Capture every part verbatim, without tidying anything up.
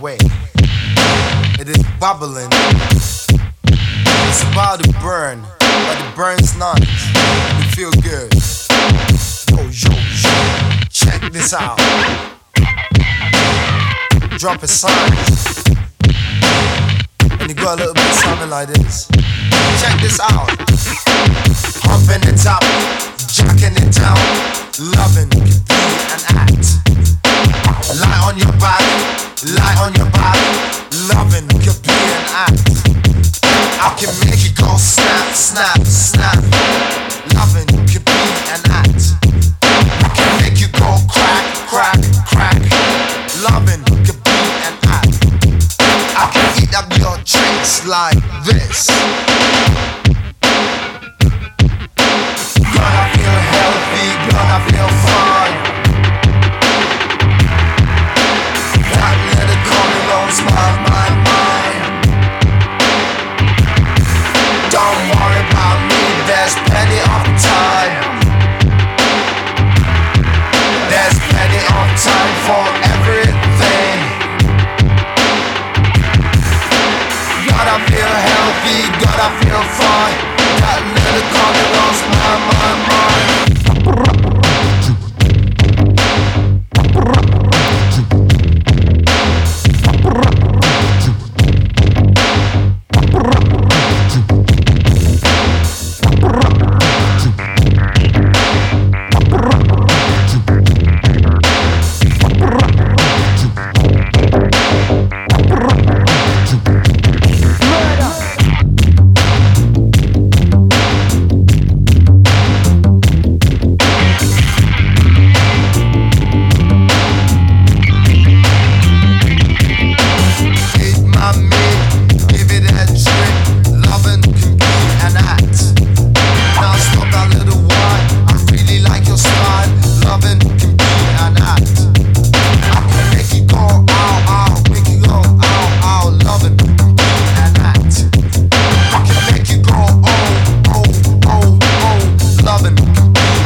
way. It is bubbling. It's about to burn, but it burns not. You feel good. Yo, yo, yo. Check this out. Drop a sign. And you go a little bit something like this. Check this out. Humping it up, jacking it down, loving the beat and act. Lie on your back, lie on your back, loving the beat and act. I can make it go snap, snap, snap, loving the beat and act. I can make you go crack, crack, crack, loving the beat and act. I can eat up your drinks like this. Gonna feel healthy, gonna feel fine. That little coming loans my, my mind. Don't worry about me, there's plenty of time. There's plenty of time for everything. Gotta feel healthy, gotta feel fine. That little coming loans my, my mind.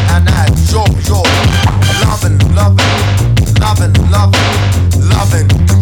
Loving, loving, loving, loving, loving.